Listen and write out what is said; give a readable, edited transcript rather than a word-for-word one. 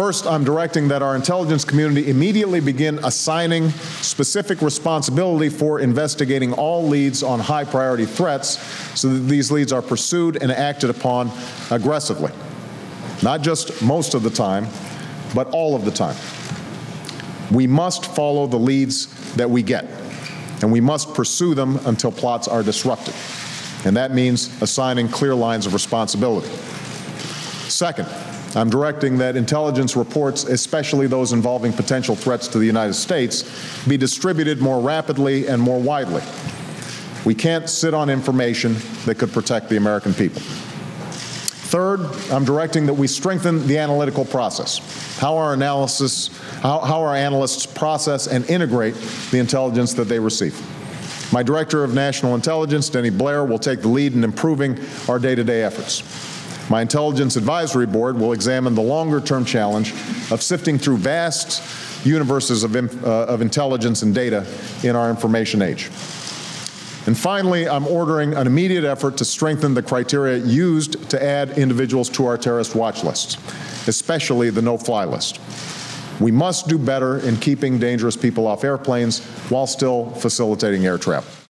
First, I'm directing that our intelligence community immediately begin assigning specific responsibility for investigating all leads on high-priority threats so that these leads are pursued and acted upon aggressively. Not just most of the time, but all of the time. We must follow the leads that we get, and we must pursue them until plots are disrupted. And that means assigning clear lines of responsibility. Second, I'm directing that intelligence reports, especially those involving potential threats to the United States, be distributed more rapidly and more widely. We can't sit on information that could protect the American people. Third, I'm directing that we strengthen the analytical process, how our analysts process and integrate the intelligence that they receive. My Director of National Intelligence, Denny Blair, will take the lead in improving our day-to-day efforts. My Intelligence Advisory Board will examine the longer-term challenge of sifting through vast universes of intelligence and data in our information age. And finally, I'm ordering an immediate effort to strengthen the criteria used to add individuals to our terrorist watch lists, especially the no-fly list. We must do better in keeping dangerous people off airplanes while still facilitating air travel.